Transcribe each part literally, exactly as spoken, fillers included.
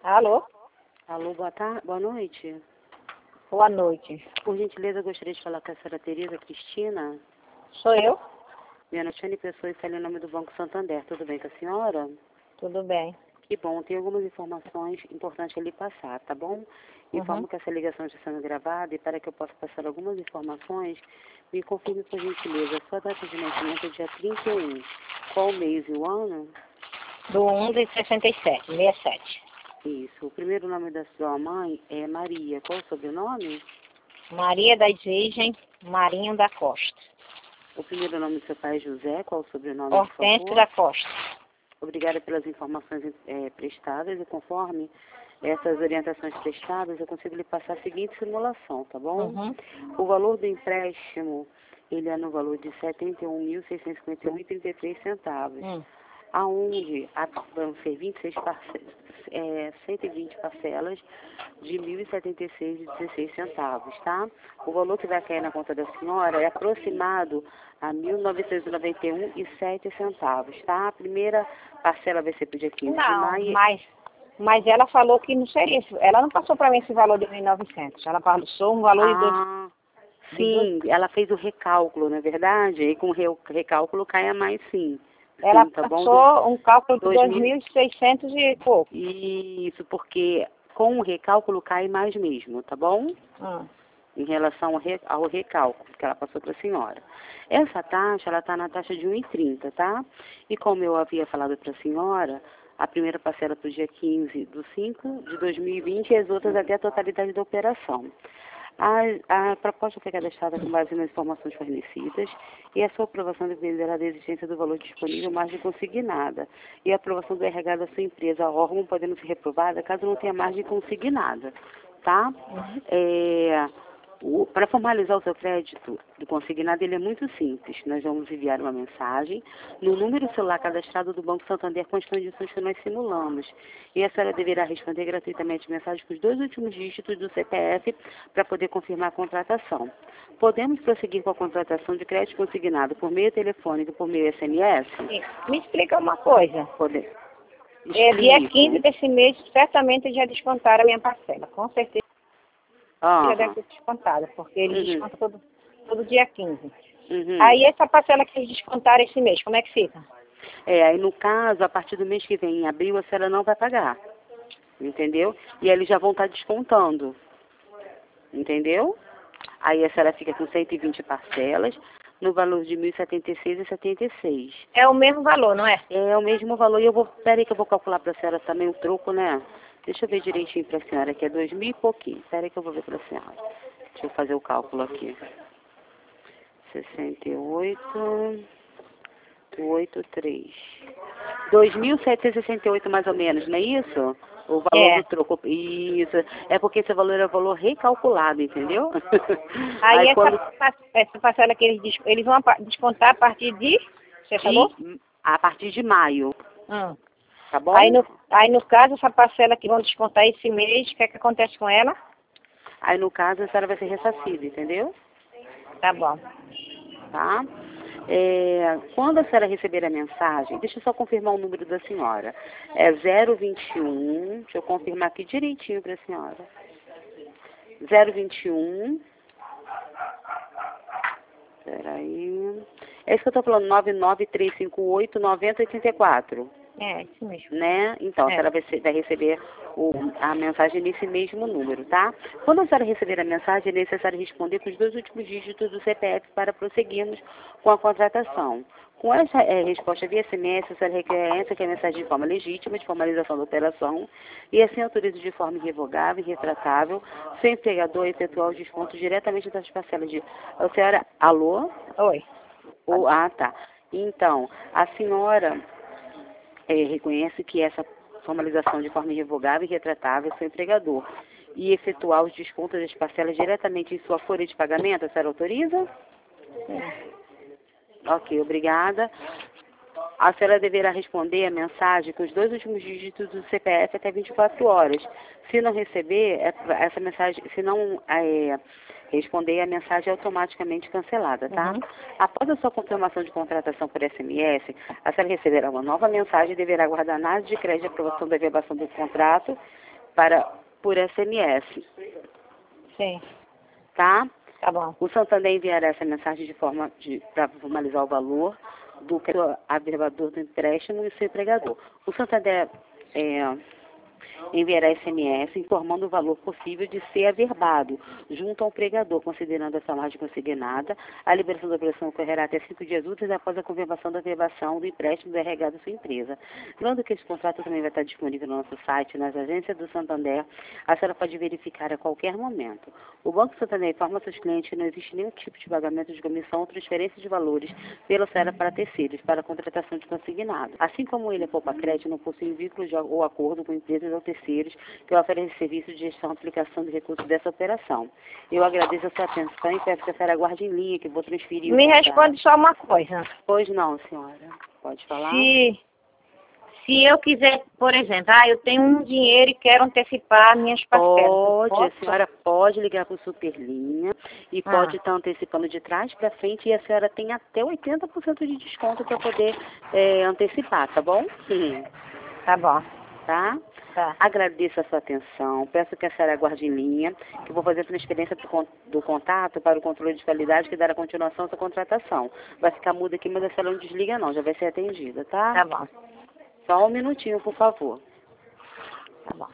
Alô? Alô, boa tarde, boa noite. Boa noite. Por gentileza, gostaria de falar com a senhora Tereza Cristina. Sou eu? Minha nome é Tiane Pessoa e falo em nome do Banco Santander. Tudo bem com a senhora? Tudo bem. Que bom, tem algumas informações importantes a lhe passar, tá bom? Informo Uhum. que essa ligação está sendo gravada e para que eu possa passar algumas informações, me confirme por gentileza. A sua data de nascimento é dia trinta e um. Qual o mês e o ano? Do um de sessenta e sete, sessenta e sete. Isso. O primeiro nome da sua mãe é Maria. Qual o sobrenome? Maria das Virgens Marinho da Costa. O primeiro nome do seu pai é José. Qual o sobrenome, por Hortêncio favor? da Costa. Obrigada pelas informações é, prestadas e conforme essas orientações prestadas, eu consigo lhe passar a seguinte simulação, tá bom? Uhum. O valor do empréstimo, ele é no valor de setenta e um mil, seiscentos e cinquenta e um reais e trinta e três centavos. Hum. Aonde a- vão ser vinte e seis parcelas, é, cento e vinte parcelas de mil e setenta e seis reais e dezesseis centavos, tá? O valor que vai cair na conta da senhora é aproximado a mil novecentos e noventa e um reais e sete centavos, tá? A primeira parcela vai ser para o dia quinze de Não, maio. mas, mas ela falou que não seria isso. Ela não passou para mim esse valor de mil e novecentos. Ela passou um valor de dois. Ah, sim, ela fez o recálculo, não é verdade? E com o re- recálculo cai a mais, sim. Ela Sim, tá bom? passou um cálculo de Dois dois mil- mil e seiscentos e pouco. Isso, porque com o recálculo cai mais mesmo, tá bom? Hum. Em relação ao, re- ao recálculo que ela passou para a senhora. Essa taxa, ela está na taxa de um e trinta, tá? E como eu havia falado para a senhora, a primeira parcela para o dia quinze do cinco de dois mil e vinte e as outras até a totalidade da operação. A, a proposta foi cadastrada com base nas informações fornecidas e a sua aprovação dependerá da existência do valor disponível margem consignada e a aprovação do R H da sua empresa, órgão podendo ser reprovada caso não tenha margem consignada, tá? É, para formalizar o seu crédito do consignado, ele é muito simples. Nós vamos enviar uma mensagem no número celular cadastrado do Banco Santander com as condições que nós simulamos. E a senhora deverá responder gratuitamente a mensagem com os dois últimos dígitos do C P F para poder confirmar a contratação. Podemos prosseguir com a contratação de crédito consignado por meio telefônico e por meio S M S? Me explica uma coisa. Pode... É, dia Explico. quinze desse mês, certamente já descontaram a minha parcela. Com certeza já Aham. deve ter descontado, porque eles Uhum. descontam todo, todo dia quinze. Uhum. Aí essa parcela que eles descontaram esse mês, como é que fica? É, aí no caso, a partir do mês que vem, em abril, a senhora não vai pagar. Entendeu? E aí eles já vão estar descontando. Entendeu? Aí a senhora fica com cento e vinte parcelas, no valor de mil e setenta e seis reais e setenta e seis. É o mesmo valor, não é? É o mesmo valor. E eu vou, peraí que eu vou calcular para a senhora também o troco, né? Deixa eu ver direitinho para a senhora, que é dois mil e pouquinho. Peraí que eu vou ver para a senhora. Deixa eu fazer o cálculo aqui. sessenta e oito, oitenta e três. dois mil setecentos e sessenta e oito mais ou menos, não é isso? O valor É. do troco. Isso. É porque esse valor é o valor recalculado, entendeu? Aí, Aí essa, quando... pa- essa parcela que eles, des- eles vão apa- descontar a partir de... Você falou? De, a partir de maio, Hum. tá bom? Aí, no, aí no caso, essa parcela que vão descontar esse mês, o que é que acontece com ela? Aí no caso a senhora vai ser ressarcida, entendeu? Tá bom. Tá? É, quando a senhora receber a mensagem, deixa eu só confirmar o número da senhora. É zero vinte e um, deixa eu confirmar aqui direitinho para a senhora. zero vinte e um, peraí, é isso que eu estou falando, nove nove três cinco oito, nove zero oito quatro. É, isso mesmo. Né? Então, a É. senhora vai, ser- vai receber o- a mensagem nesse mesmo número, tá? Quando a senhora receber a mensagem, é necessário responder com os dois últimos dígitos do C P F para prosseguirmos com a contratação. Com essa eh, resposta via S M S, a senhora requer que a mensagem de forma legítima, de formalização da operação, e assim autoriza de forma irrevogável e retratável, seu empregador a efetuar o desconto diretamente das parcelas de... A senhora, alô? Oi. Ou, ah, tá. Então, a senhora... É, reconhece que essa formalização de forma irrevogável e retratável é seu empregador e efetuar os descontos das parcelas diretamente em sua folha de pagamento, a senhora autoriza? Sim. Ok, obrigada. A senhora deverá responder a mensagem com os dois últimos dígitos do C P F até vinte e quatro horas. Se não receber, é- essa mensagem, se não é, responder, a mensagem é automaticamente cancelada, tá? Uhum. Após a sua confirmação de contratação por S M S, a senhora receberá uma nova mensagem e deverá aguardar análise de crédito e aprovação da verbação do contrato para, por S M S. Sim. Tá? Tá bom. O Santander enviará essa mensagem de forma de, para formalizar o valor do averbador do empréstimo e o seu empregador. O Santander é, enviará S M S informando o valor possível de ser averbado junto ao empregador, considerando essa margem consignada. A liberação da operação ocorrerá até cinco dias úteis após a confirmação da averbação do empréstimo do R H da sua empresa. Lembrando que esse contrato também vai estar disponível no nosso site, nas agências do Santander. A senhora pode verificar a qualquer momento. O Banco Santander informa seus clientes que não existe nenhum tipo de pagamento de comissão ou transferência de valores pela senhora para terceiros, para a contratação de consignado. Assim como ele é poupa crédito, não possui vínculo de, ou acordo com empresas ou terceiros que oferecem serviço de gestão e aplicação de recursos dessa operação. Eu agradeço a sua atenção e peço que a senhora aguarde em linha, que vou transferir. Me responde só uma coisa. Pois não, senhora. Pode falar? Se, se eu quiser, por exemplo, ah, eu tenho um dinheiro e quero antecipar minhas parcelas. Pode, Posso? a senhora pode ligar para o Superlinha e Ah. pode estar antecipando de trás para frente e a senhora tem até oitenta por cento de desconto para poder é, antecipar, tá bom? Sim. Tá bom. Tá? Tá. Agradeço a sua atenção, peço que a senhora aguarde em linha, que eu vou fazer a transferência do, con- do contato para o controle de qualidade que dará continuação à sua contratação. Vai ficar muda aqui, mas a senhora não desliga não, já vai ser atendida, tá? Tá bom. Só um minutinho, por favor. Tá bom.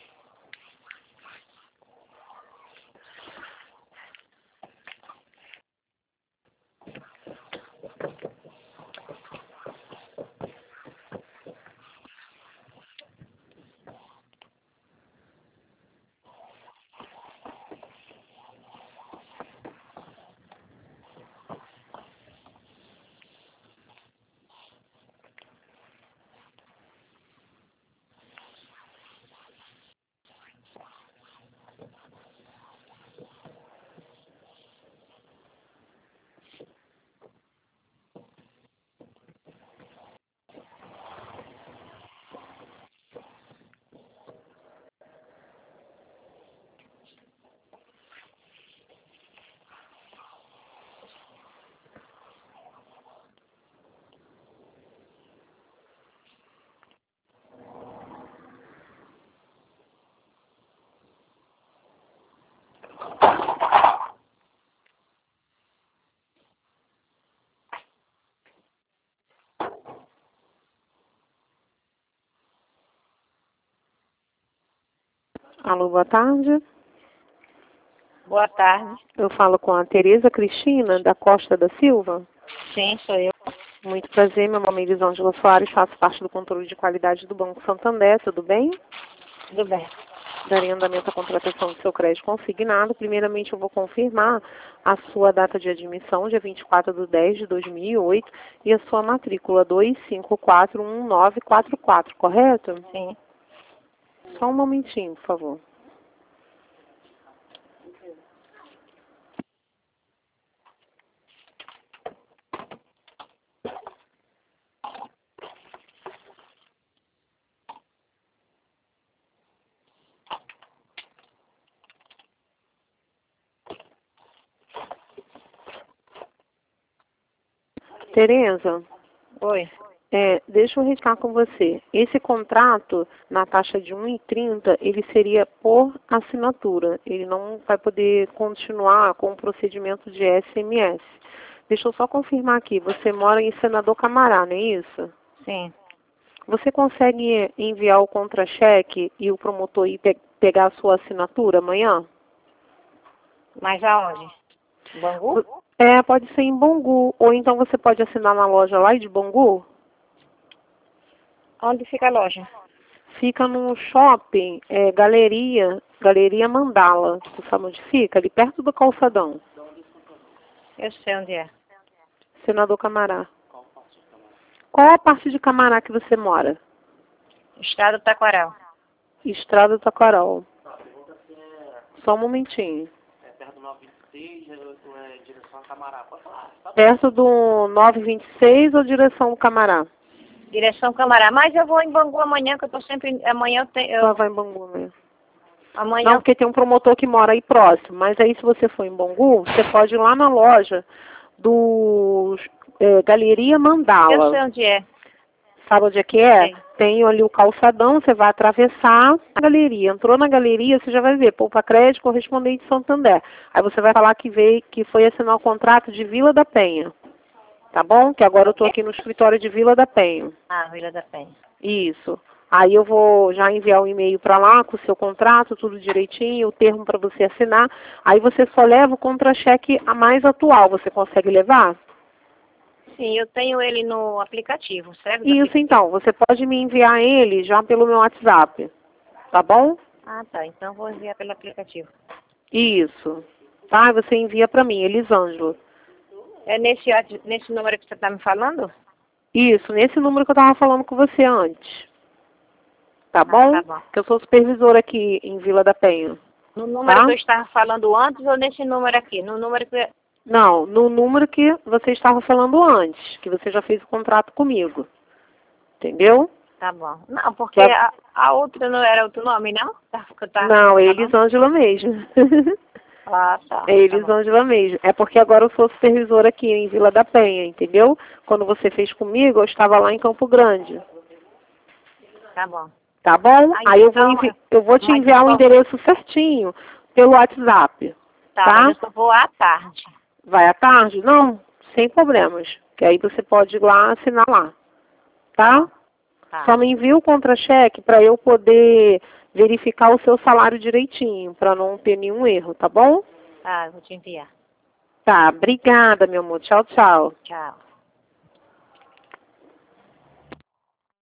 Alô, boa tarde. Boa tarde. Eu falo com a Tereza Cristina, da Costa da Silva. Sim, sou eu. Muito prazer, meu nome é Elisângela Soares, faço parte do controle de qualidade do Banco Santander, tudo bem? Tudo bem. Darei andamento à contratação do seu crédito consignado. Primeiramente, eu vou confirmar a sua data de admissão, dia vinte e quatro de dez de dois mil e oito, e a sua matrícula dois cinco quatro um nove quatro quatro, correto? Sim. Só um momentinho, por favor. Tereza, Oi. é, deixa eu registrar com você. Esse contrato, na taxa de um real e trinta, ele seria por assinatura. Ele não vai poder continuar com o procedimento de S M S. Deixa eu só confirmar aqui. Você mora em Senador Camará, não é isso? Sim. Você consegue enviar o contra-cheque e o promotor ir pe- pegar a sua assinatura amanhã? Mas aonde? Bangu? É, pode ser em Bangu. Ou então você pode assinar na loja lá de Bangu. Onde fica a loja? Fica no shopping, é, Galeria, Galeria Mandala. Você sabe onde fica? Ali perto do calçadão. Eu sei onde é. Senador Camará. Qual a parte de Camará que você mora? Estado do Taquaral. Estrada do Taquaral. Só um momentinho. Perto do nove vinte e seis ou direção do Camará? Direção Camará. Mas eu vou em Bangu amanhã, que eu tô sempre... Amanhã eu tenho... Ela Eu... vai em Bangu mesmo. Amanhã... Não, porque tem um promotor que mora aí próximo. Mas aí se você for em Bangu, você pode ir lá na loja do é, Galeria Eu Mandala. sei onde é. Sabe onde é que é? Sim. Tem ali o calçadão, você vai atravessar a galeria. Entrou na galeria, você já vai ver, Poupa Crédito Correspondente Santander. Aí você vai falar que veio, que foi assinar o contrato de Vila da Penha. Tá bom? Que agora eu tô aqui no escritório de Vila da Penha. Ah, Vila da Penha. Isso. Aí eu vou já enviar o e-mail para lá com o seu contrato, tudo direitinho, o termo para você assinar. Aí você só leva o contra-cheque a mais atual. Você consegue levar? Sim, eu tenho ele no aplicativo, certo? Isso, então. Você pode me enviar ele já pelo meu WhatsApp. Tá bom? Ah, tá. Então vou enviar pelo aplicativo. Isso. Tá? Você envia para mim, Elisângela. É nesse, nesse número que você está me falando? Isso, nesse número que eu estava falando com você antes. Tá Ah, bom? tá bom. Que eu sou supervisora aqui em Vila da Penha. No número Tá? que eu estava falando antes ou nesse número aqui? No número que... Não, no número que você estava falando antes, que você já fez o contrato comigo. Entendeu? Tá bom. Não, porque Já- a, a outra não era outro nome, não? Tá, que eu tava Não, é falando? Elisângela mesmo. Ah, tá. É Tá bom. Elisângela mesmo. É porque agora eu sou supervisora aqui em Vila da Penha, entendeu? Quando você fez comigo, eu estava lá em Campo Grande. Tá bom. Tá bom? Ah, Aí eu vou, então, envi- eu vou te mas enviar eu o só- endereço certinho pelo WhatsApp. Tá, Tá? mas eu só vou à tarde. Vai à tarde? Não, sem problemas. Que aí você pode ir lá assinar lá. Tá? Tá. Só me envia o contra-cheque para eu poder verificar o seu salário direitinho, para não ter nenhum erro, tá bom? Tá, eu vou te enviar. Tá, obrigada, meu amor. Tchau, tchau. Tchau.